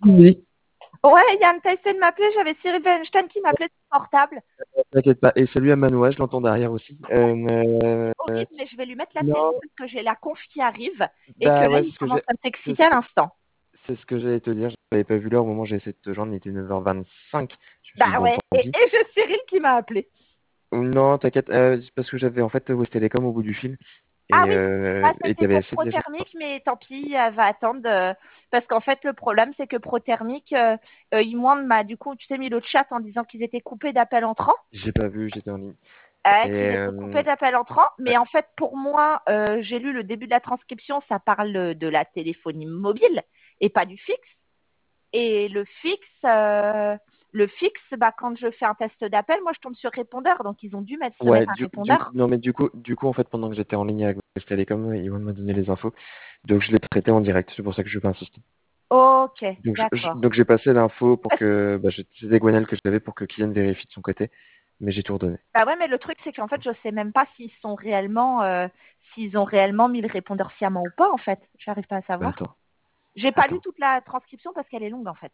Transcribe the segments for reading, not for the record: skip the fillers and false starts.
Oui, Ouais, Yann, t'as essayé de m'appeler, j'avais Cyril Weinstein qui m'appelait sur le portable. t'inquiète pas. Et salut à Manoa, je l'entends derrière aussi. Horrible, mais je vais lui mettre la télé Non, parce que j'ai la conf qui arrive et que bah là, ouais, il commence à c'est s'exciter ce à que, l'instant. c'est ce que j'allais te dire. J'avais pas vu l'heure au moment où j'ai essayé de te joindre, il était 9h25. Je me suis dit, Bah bon, ouais, tant pis. et j'ai Cyril qui m'a appelé. Non, t'inquiète, c'est parce que j'avais en fait West Telecom au bout du fil Ah oui, bah et c'était t'avais pour essayé de les joindre. Prothermique, mais tant pis, elle va attendre. Parce qu'en fait, le problème, c'est que Prothermique, ils m'ont, du coup, tu t'es mis le chat en disant qu'ils étaient coupés d'appels entrants. J'ai pas vu, j'étais en ligne. Qu'ils Et étaient coupés d'appels entrants. Mais en fait, pour moi, j'ai lu le début de la transcription, ça parle de la téléphonie mobile et pas du fixe. Et le fixe, bah, quand je fais un test d'appel, moi, je tombe sur répondeur. Donc, ils ont dû se ouais, mettre un répondeur. non mais du coup, en fait, pendant que j'étais en ligne avec West Telecom, Yvonne m'a donné les infos. Donc je l'ai traité en direct, c'est pour ça que je vais pas insister. Ok, d'accord. Donc j'ai passé l'info pour Parce- que c'était Gwenelle que j'avais pour que Kylian vérifie de son côté, mais j'ai tout redonné. Bah ouais, mais le truc, c'est qu'en fait, je sais même pas s'ils ont réellement mis le répondeur sciemment ou pas, en fait. J'arrive pas à savoir. Attends, J'ai pas lu attends. toute la transcription parce qu'elle est longue, en fait.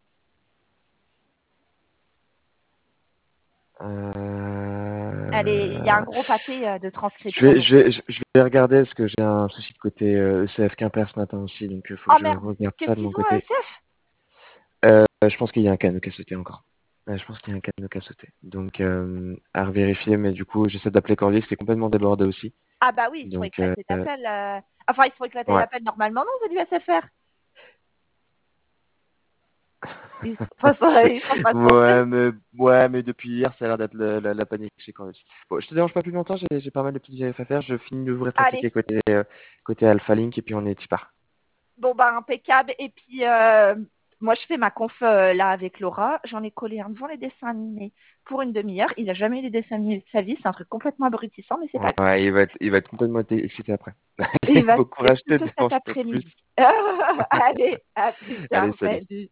Il y a un Euh, gros pâté de transcription. Donc, je vais regarder parce que j'ai un souci de côté ECF Quimper ce matin aussi, donc il faut que oh je merde, regarde qu'est-ce ça de qu'ils mon ont à côté. ECF? Je pense qu'il y a un canot qui a sauté encore. Je pense qu'il y a un canot qui a sauté. Donc à revérifier, mais du coup j'essaie d'appeler Corvix qui est complètement débordé aussi. Ah bah oui, ils se font Donc éclater l'appel. Enfin, ils se font éclater ouais. l'appel normalement, non, c'est du SFR. Ils sont pas censés. Ouais, mais depuis hier, ça a l'air d'être la panique chez Corvus. Bon, je te dérange pas plus longtemps, j'ai pas mal de petites vérifications à faire. Je finis d'ouvrir ton Allez, ticket côté Alpha Link et puis on est y part. bon bah impeccable. Et puis moi je fais ma conf là avec Laura. J'en ai collé un devant les dessins animés pour une demi-heure. Il a jamais eu les dessins animés de sa vie. C'est un truc complètement abrutissant, mais c'est pas grave. Ouais, il va être complètement excité après. Et il Allez, va bon se dire courage, je te plutôt cet dérange pas plus. après-midi. Allez, à plus Allez, tard. salut. Salut.